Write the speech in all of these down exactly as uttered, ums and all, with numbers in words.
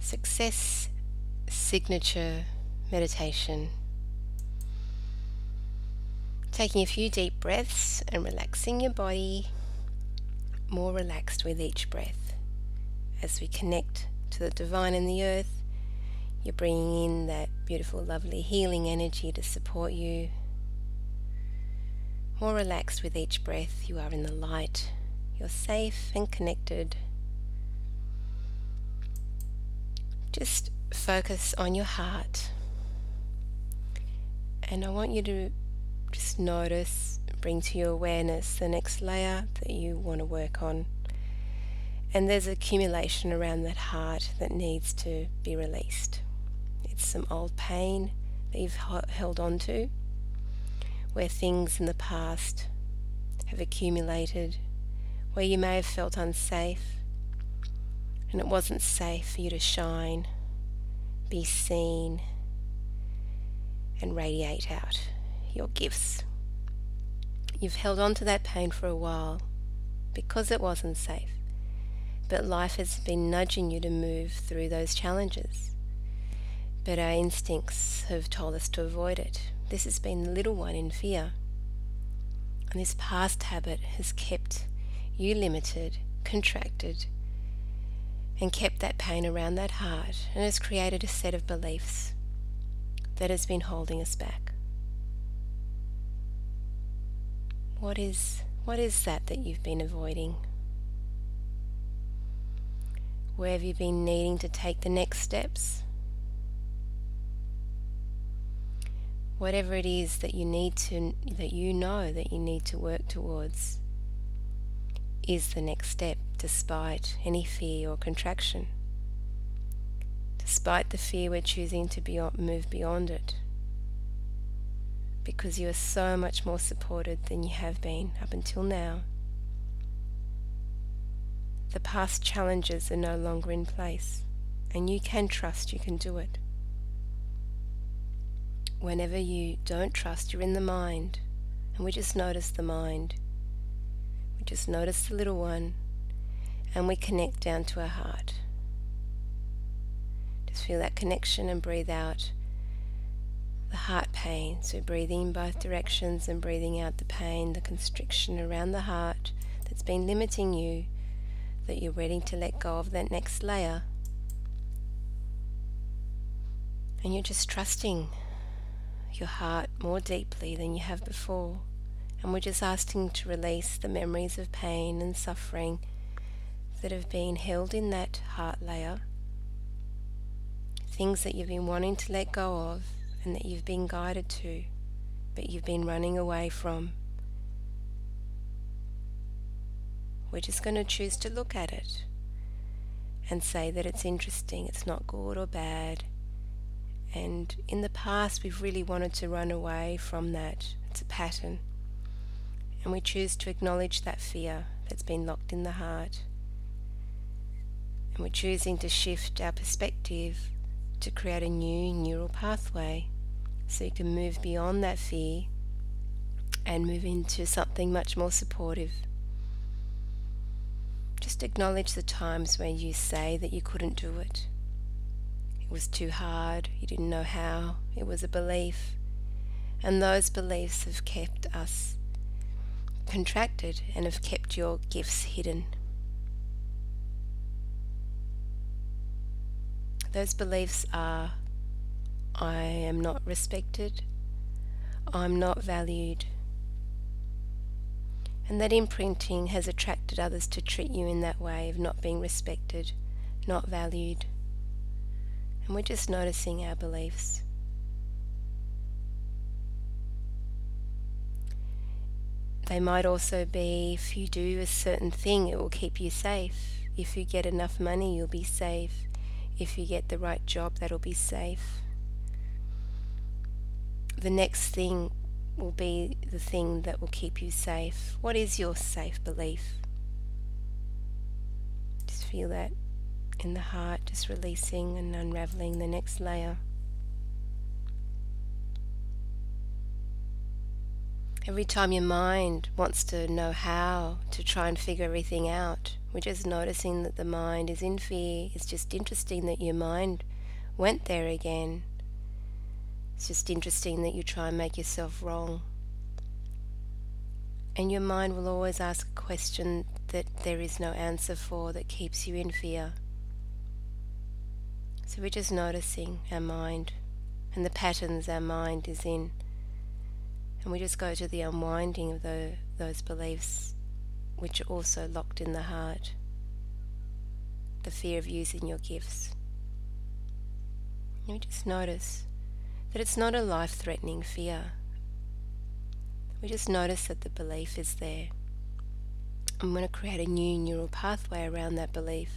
Success Signature Meditation. Taking a few deep breaths and relaxing your body, more relaxed with each breath. As we connect to the divine in the earth, you're bringing in that beautiful, lovely healing energy to support you. More relaxed with each breath, you are in the light. You're safe and connected. Just focus on your heart. And I want you to just notice, bring to your awareness the next layer that you want to work on. And there's accumulation around that heart that needs to be released. It's some old pain that you've held on to, where things in the past have accumulated, where you may have felt unsafe, and it wasn't safe for you to shine, be seen, and radiate out your gifts. You've held on to that pain for a while because it wasn't safe, but life has been nudging you to move through those challenges. But our instincts have told us to avoid it. This has been the little one in fear. And this past habit has kept you limited, contracted, and kept that pain around that heart, and has created a set of beliefs that has been holding us back. What is, what is that that you've been avoiding? Where have you been needing to take the next steps? Whatever it is that you need to, that you know that you need to work towards, is the next step, despite any fear or contraction. Despite the fear, we're choosing to be, move beyond it, because you are so much more supported than you have been up until now. The past challenges are no longer in place, and you can trust you can do it. Whenever you don't trust, you're in the mind, and we just notice the mind. We just notice the little one, and we connect down to our heart. Just feel that connection and breathe out the heart pain. So breathing in both directions and breathing out the pain, the constriction around the heart that's been limiting you, that you're ready to let go of that next layer. And you're just trusting your heart more deeply than you have before. And we're just asking to release the memories of pain and suffering that have been held in that heart layer. Things that you've been wanting to let go of and that you've been guided to, but you've been running away from. We're just going to choose to look at it and say that it's interesting, it's not good or bad. And in the past, we've really wanted to run away from that. It's a pattern. And we choose to acknowledge that fear that's been locked in the heart. And we're choosing to shift our perspective to create a new neural pathway so you can move beyond that fear and move into something much more supportive. Just acknowledge the times where you say that you couldn't do it. It was too hard, you didn't know how, it was a belief. And those beliefs have kept us contracted and have kept your gifts hidden. Those beliefs are, I am not respected, I'm not valued. And that imprinting has attracted others to treat you in that way of not being respected, not valued. And we're just noticing our beliefs. They might also be, if you do a certain thing, it will keep you safe. If you get enough money, you'll be safe. If you get the right job, that'll be safe. The next thing will be the thing that will keep you safe. What is your safe belief? Just feel that in the heart, just releasing and unraveling the next layer. Every time your mind wants to know how to try and figure everything out, we're just noticing that the mind is in fear. It's just interesting that your mind went there again. It's just interesting that you try and make yourself wrong. And your mind will always ask a question that there is no answer for, that keeps you in fear. So we're just noticing our mind and the patterns our mind is in. And we just go to the unwinding of the, those beliefs which are also locked in the heart. The fear of using your gifts. And we just notice that it's not a life-threatening fear. We just notice that the belief is there. I'm going to create a new neural pathway around that belief.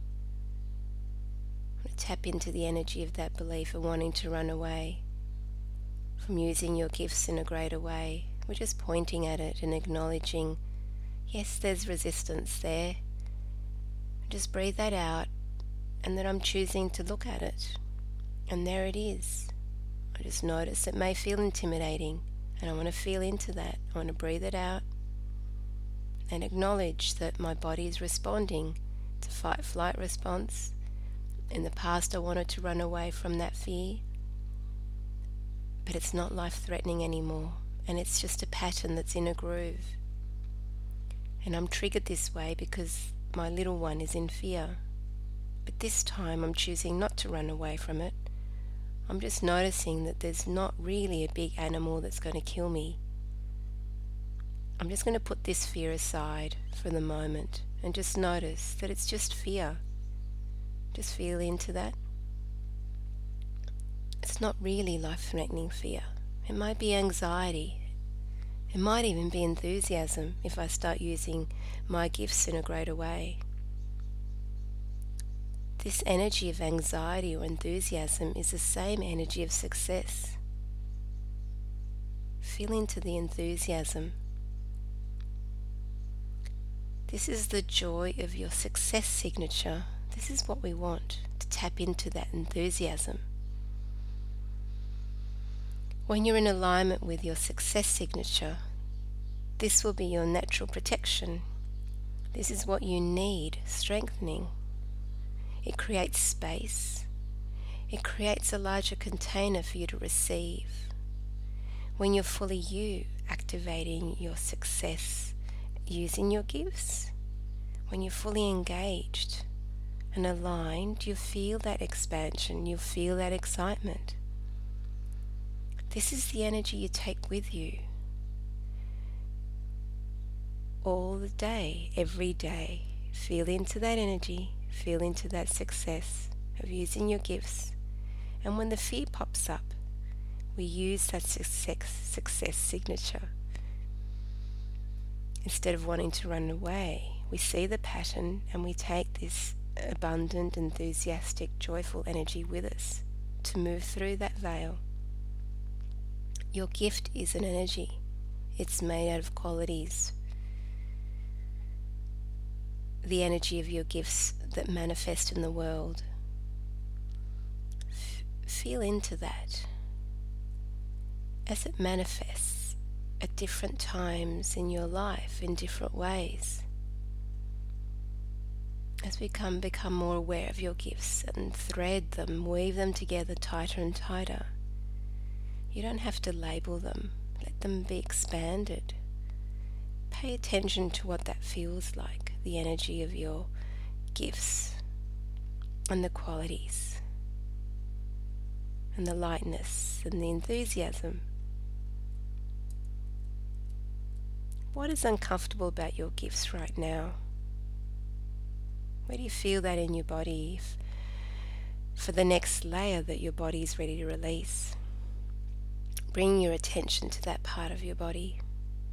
I'm going to tap into the energy of that belief of wanting to run away from using your gifts in a greater way. We're just pointing at it and acknowledging, yes, there's resistance there. Just breathe that out, and then I'm choosing to look at it. And there it is. I just notice it may feel intimidating, and I want to feel into that. I want to breathe it out and acknowledge that my body is responding to fight-flight response. In the past, I wanted to run away from that fear, but it's not life-threatening anymore, and it's just a pattern that's in a groove. And I'm triggered this way because my little one is in fear. But this time I'm choosing not to run away from it. I'm just noticing that there's not really a big animal that's going to kill me. I'm just going to put this fear aside for the moment and just notice that it's just fear. Just feel into that. It's not really life-threatening fear. It might be anxiety. It might even be enthusiasm if I start using my gifts in a greater way. This energy of anxiety or enthusiasm is the same energy of success. Feel into the enthusiasm. This is the joy of your success signature. This is what we want, to tap into that enthusiasm. When you're in alignment with your success signature, this will be your natural protection. This is what you need, strengthening. It creates space. It creates a larger container for you to receive. When you're fully you, activating your success, using your gifts, when you're fully engaged and aligned, you feel that expansion, you feel that excitement. This is the energy you take with you all the day, every day. Feel into that energy. Feel into that success of using your gifts. And when the fear pops up, we use that success, success signature. Instead of wanting to run away, we see the pattern and we take this abundant, enthusiastic, joyful energy with us to move through that veil. Your gift is an energy. It's made out of qualities. The energy of your gifts that manifest in the world. F- feel into that as it manifests at different times in your life in different ways. As we come become more aware of your gifts and thread them, weave them together tighter and tighter. You don't have to label them. Let them be expanded. Pay attention to what that feels like, the energy of your gifts and the qualities and the lightness and the enthusiasm. What is uncomfortable about your gifts right now? Where do you feel that in your body if, for the next layer that your body is ready to release? Bring your attention to that part of your body.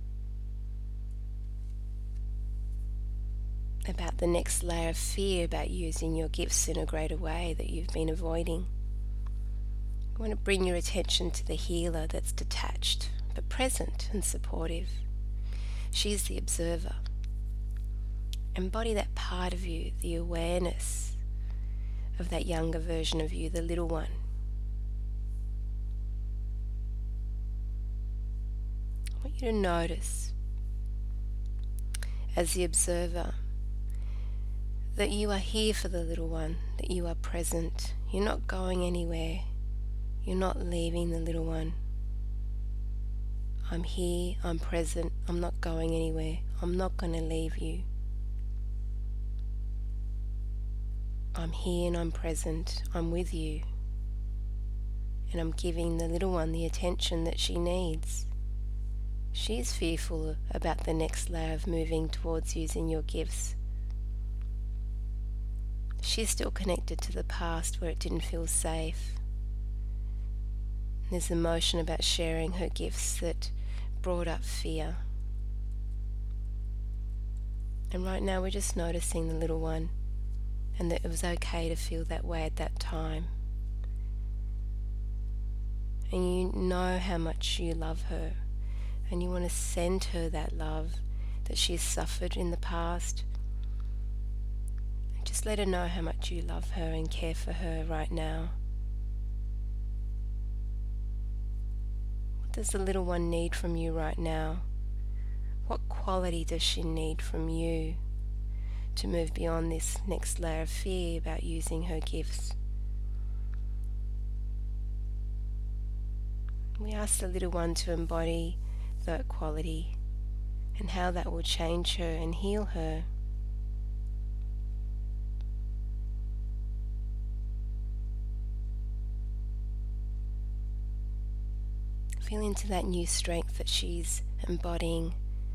About the next layer of fear about using your gifts in a greater way that you've been avoiding. You want to bring your attention to the healer that's detached but present and supportive. She's the observer. Embody that part of you, the awareness of that younger version of you, the little one. I want you to notice, as the observer, that you are here for the little one, that you are present. You're not going anywhere. You're not leaving the little one. I'm here, I'm present, I'm not going anywhere. I'm not going to leave you. I'm here and I'm present. I'm with you. And I'm giving the little one the attention that she needs. She's fearful about the next layer of moving towards using your gifts. She's still connected to the past where it didn't feel safe. There's emotion about sharing her gifts that brought up fear. And right now we're just noticing the little one, and that it was okay to feel that way at that time. And you know how much you love her, and you want to send her that love that she's suffered in the past. Just let her know how much you love her and care for her right now. What does the little one need from you right now? What quality does she need from you to move beyond this next layer of fear about using her gifts? We ask the little one to embody that quality and how that will change her and heal her. Feel into that new strength that she's embodying.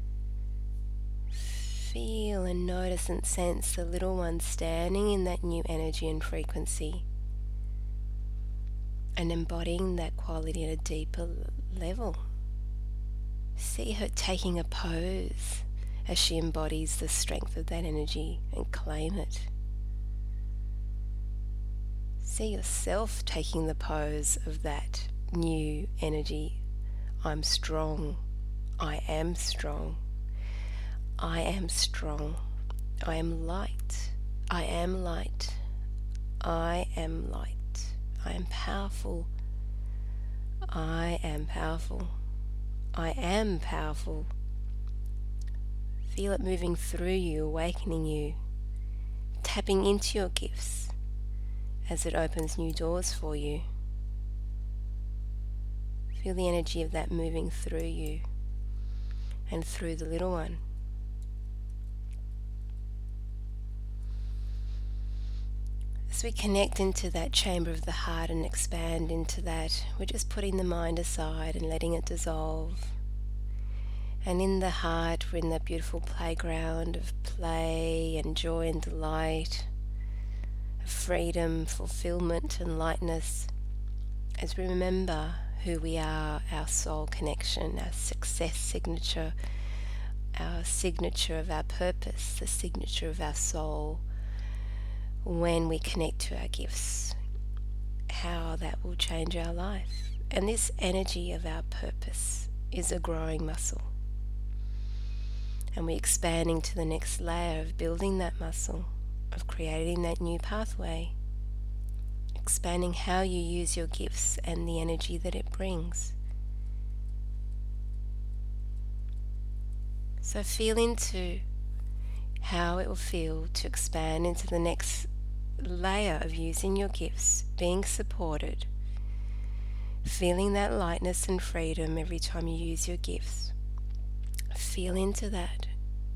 Feel and notice and sense the little one standing in that new energy and frequency and embodying that quality at a deeper level. See her taking a pose as she embodies the strength of that energy and claim it. See yourself taking the pose of that new energy. I'm strong. I am strong. I am strong. I am light. I am light. I am light. I am powerful. I am powerful. I am powerful. Feel it moving through you, awakening you, tapping into your gifts as it opens new doors for you. Feel the energy of that moving through you and through the little one. As we connect into that chamber of the heart and expand into that, we're just putting the mind aside and letting it dissolve. And in the heart, we're in that beautiful playground of play and joy and delight, of freedom, fulfillment and lightness, as we remember who we are, our soul connection, our success signature, our signature of our purpose, the signature of our soul, when we connect to our gifts, how that will change our life. And this energy of our purpose is a growing muscle. And we're expanding to the next layer of building that muscle, of creating that new pathway, expanding how you use your gifts and the energy that it brings. So feel into how it will feel to expand into the next layer of using your gifts, being supported, feeling that lightness and freedom every time you use your gifts. Feel into that.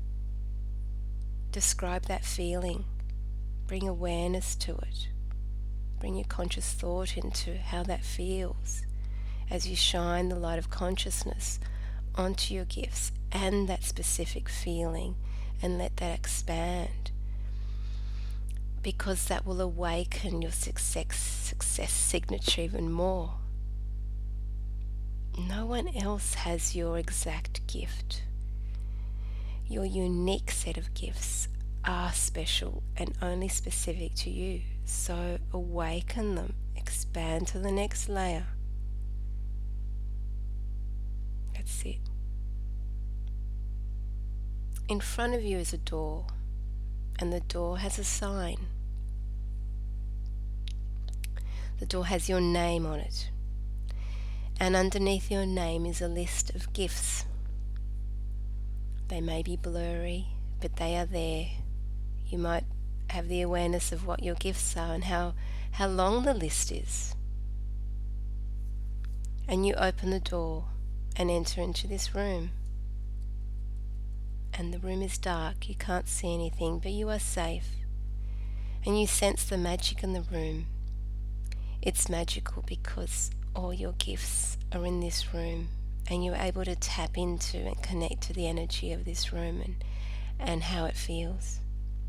Describe that feeling. Bring awareness to it. Bring your conscious thought into how that feels as you shine the light of consciousness onto your gifts and that specific feeling, and let that expand, because that will awaken your success, success signature even more. No one else has your exact gift. Your unique set of gifts are special and only specific to you. So awaken them, expand to the next layer. That's it. In front of you is a door, and the door has a sign. The door has your name on it, and underneath your name is a list of gifts. They may be blurry, but they are there. You might have the awareness of what your gifts are and how, how long the list is. And you open the door and enter into this room. And the room is dark, you can't see anything, but you are safe. And you sense the magic in the room. It's magical because all your gifts are in this room, and you're able to tap into and connect to the energy of this room and, and how it feels.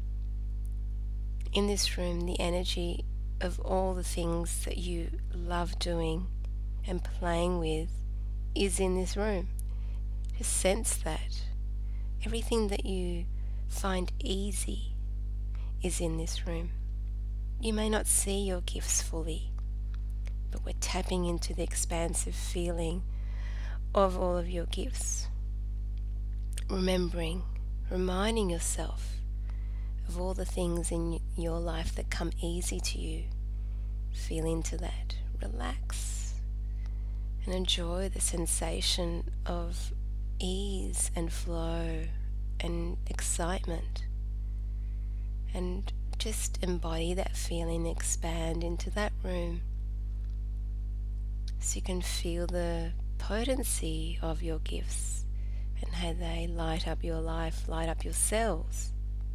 In this room, the energy of all the things that you love doing and playing with is in this room. Just sense that. Everything that you find easy is in this room. You may not see your gifts fully, but we're tapping into the expansive feeling of all of your gifts. Remembering, reminding yourself of all the things in your life that come easy to you. Feel into that. Relax and enjoy the sensation of ease and flow and excitement. And just embody that feeling, expand into that room so you can feel the potency of your gifts and how they light up your life, light up your cells.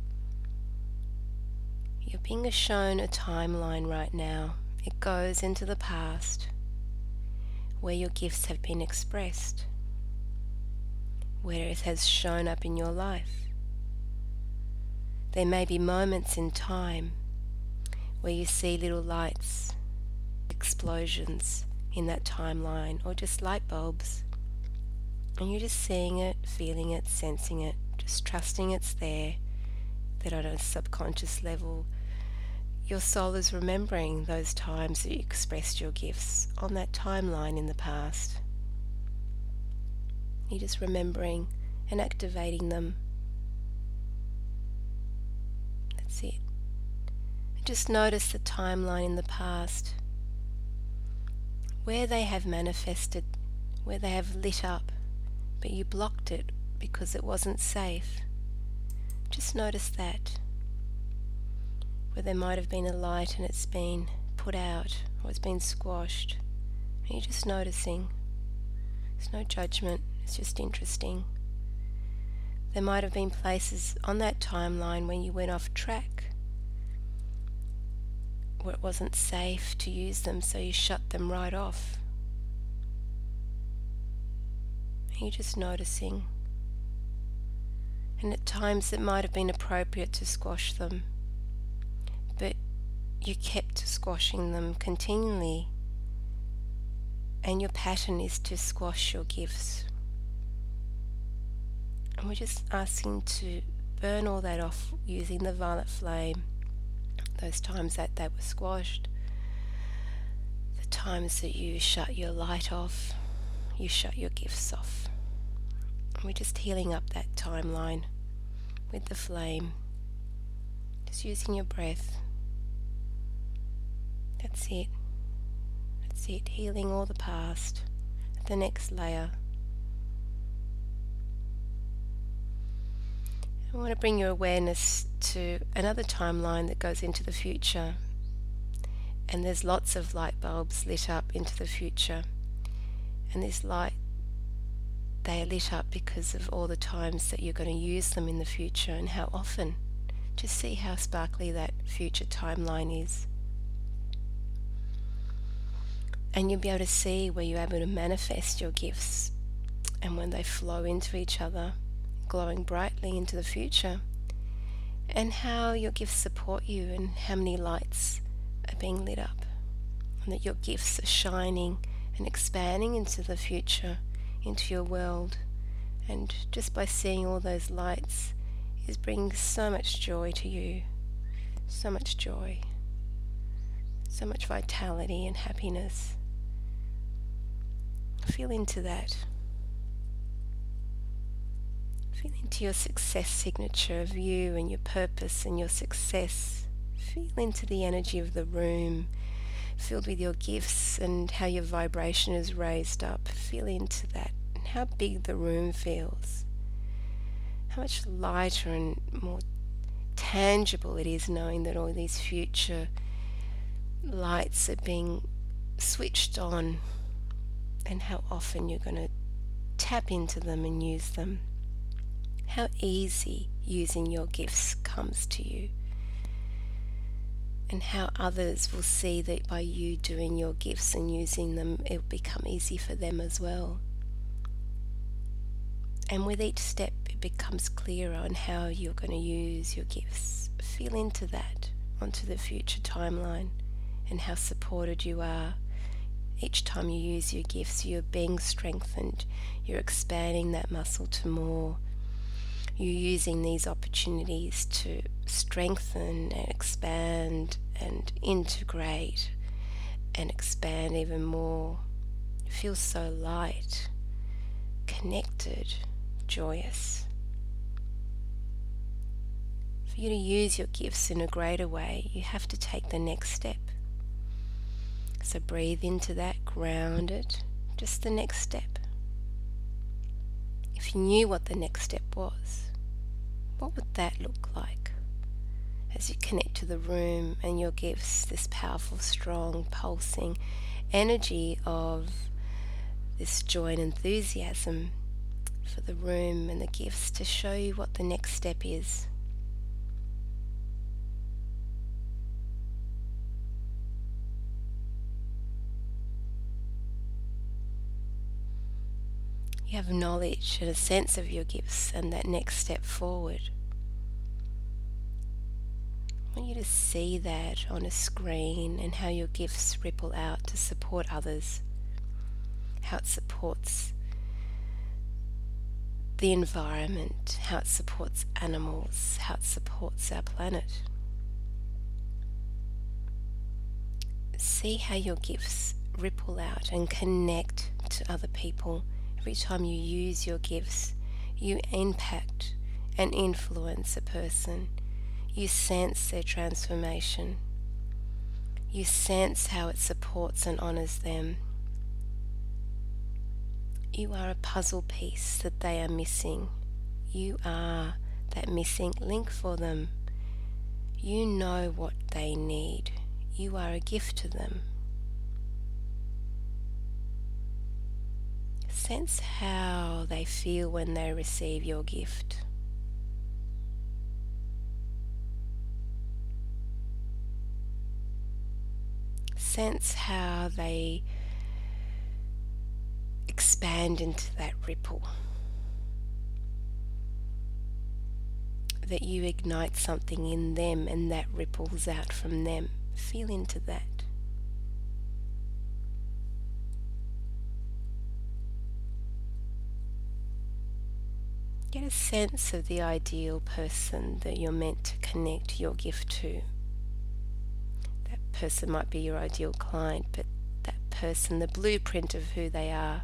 You're being shown a timeline right now. It goes into the past where your gifts have been expressed, where it has shown up in your life. There may be moments in time where you see little lights, explosions in that timeline, or just light bulbs, and you're just seeing it, feeling it, sensing it, just trusting it's there, that on a subconscious level your soul is remembering those times that you expressed your gifts on that timeline in the past. You're just remembering and activating them. That's it. And just notice the timeline in the past, where they have manifested, where they have lit up, but you blocked it because it wasn't safe. Just notice that. Where there might have been a light and it's been put out or it's been squashed. And you're just noticing. There's no judgment, it's just interesting. There might have been places on that timeline when you went off track, where it wasn't safe to use them, so you shut them right off. And you're just noticing. And at times it might have been appropriate to squash them, but you kept squashing them continually, and your pattern is to squash your gifts. And we're just asking to burn all that off using the violet flame, those times that they were squashed, the times that you shut your light off, you shut your gifts off. And we're just healing up that timeline with the flame, just using your breath. That's it. That's it. Healing all the past. The next layer. I want to bring your awareness to another timeline that goes into the future. And there's lots of light bulbs lit up into the future. And this light, they are lit up because of all the times that you're going to use them in the future and how often. Just see how sparkly that future timeline is. And you'll be able to see where you're able to manifest your gifts and when they flow into each other, glowing brightly into the future, and how your gifts support you and how many lights are being lit up, and that your gifts are shining and expanding into the future, into your world. And just by seeing all those lights is bringing so much joy to you, so much joy, so much vitality and happiness. Feel into that. Feel into your success signature of you and your purpose and your success. Feel into the energy of the room, filled with your gifts and how your vibration is raised up. Feel into that and how big the room feels. how much lighter and more tangible it is knowing that all these future lights are being switched on, and how often you're going to tap into them and use them. How easy using your gifts comes to you, and how others will see that by you doing your gifts and using them, it will become easy for them as well. And with each step, it becomes clearer on how you're going to use your gifts. Feel into that, onto the future timeline, and how supported you are. Each time you use your gifts, you're being strengthened. You're expanding that muscle to more. You're using these opportunities to strengthen and expand and integrate and expand even more. You feel so light, connected, joyous. For you to use your gifts in a greater way, you have to take the next step. So breathe into that, ground it, just the next step. If you knew what the next step was, what would that look like? As you connect to the room and your gifts, this powerful, strong, pulsing energy of this joy and enthusiasm for the room and the gifts to show you what the next step is. You have knowledge and a sense of your gifts and that next step forward. I want you to see that on a screen and how your gifts ripple out to support others, how it supports the environment, how it supports animals, how it supports our planet. See how your gifts ripple out and connect to other people. Every time you use your gifts, you impact and influence a person. You sense their transformation. You sense how it supports and honors them. You are a puzzle piece that they are missing. You are that missing link for them. You know what they need. You are a gift to them. Sense how they feel when they receive your gift. Sense how they expand into that ripple. That you ignite something in them and that ripples out from them. Feel into that. Get a sense of the ideal person that you're meant to connect your gift to. That person might be your ideal client, but that person, the blueprint of who they are.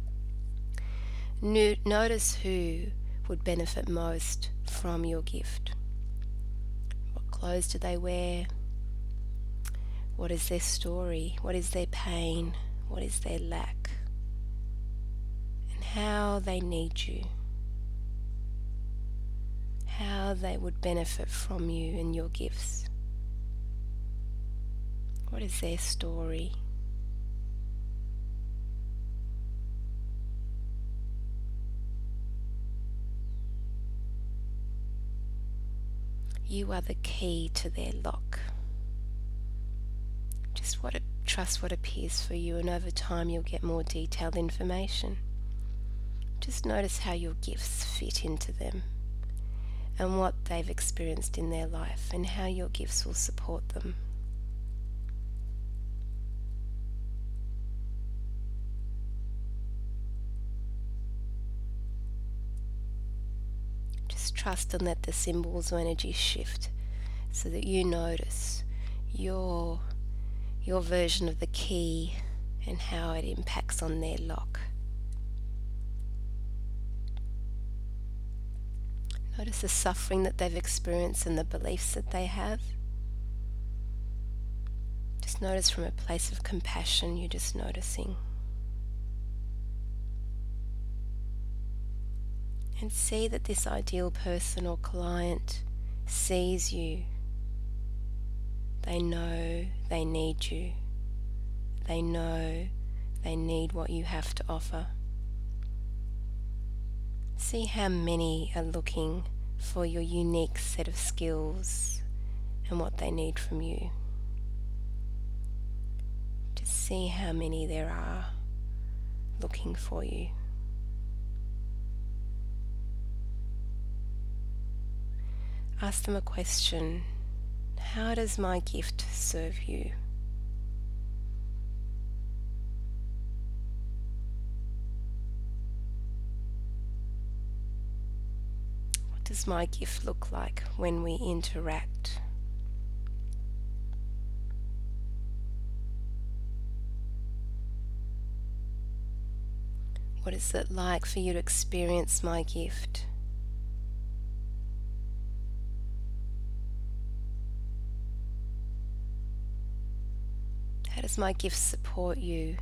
No- notice who would benefit most from your gift. What clothes do they wear? What is their story? What is their pain? What is their lack? And how they need you. How they would benefit from you and your gifts. What is their story? You are the key to their lock. Just what it, trust what appears for you, and over time you'll get more detailed information. Just notice how your gifts fit into them and what they've experienced in their life and how your gifts will support them. Just trust and let the symbols or energy shift so that you notice your, your version of the key and how it impacts on their lock. Notice the suffering that they've experienced and the beliefs that they have. Just notice from a place of compassion, you're just noticing. And see that this ideal person or client sees you. They know they need you. They know they need what you have to offer. See how many are looking for your unique set of skills and what they need from you. Just see how many there are looking for you. Ask them a question. How does my gift serve you? What does my gift look like when we interact? What is it like for you to experience my gift? How does my gift support you?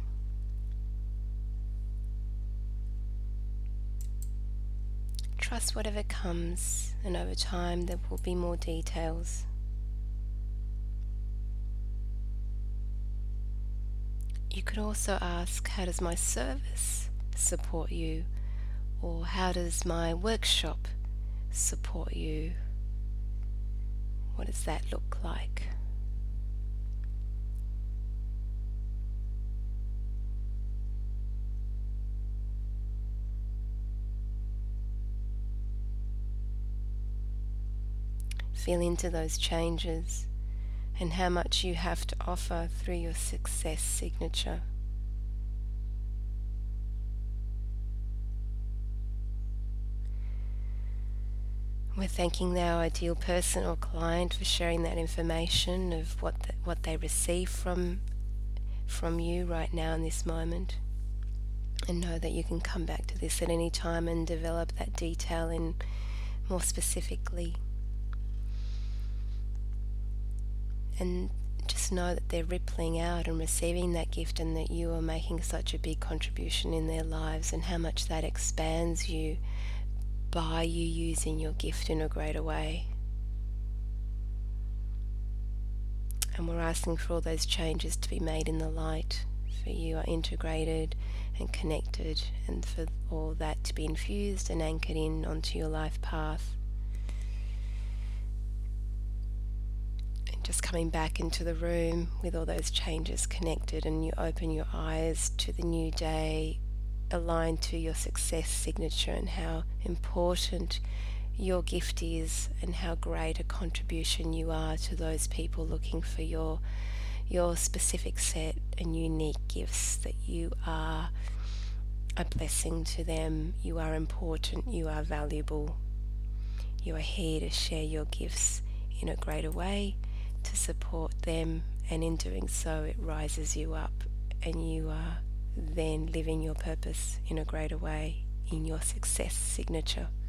Trust whatever comes, and over time there will be more details. You could also ask, how does my service support you? Or how does my workshop support you? What does that look like? Feel into those changes and how much you have to offer through your success signature. We're thanking our ideal person or client for sharing that information of what the, what they receive from from you right now in this moment, and know that you can come back to this at any time and develop that detail in more specifically. And just know that they're rippling out and receiving that gift, and that you are making such a big contribution in their lives, and how much that expands you by you using your gift in a greater way. And we're asking for all those changes to be made in the light, for you are integrated and connected, and for all that to be infused and anchored in onto your life path. Just coming back into the room with all those changes connected, and you open your eyes to the new day aligned to your success signature, and how important your gift is, and how great a contribution you are to those people looking for your your specific set and unique gifts, that you are a blessing to them, you are important, you are valuable. You are here to share your gifts in a greater way, to support them, and in doing so it rises you up, and you are then living your purpose in a greater way in your success signature.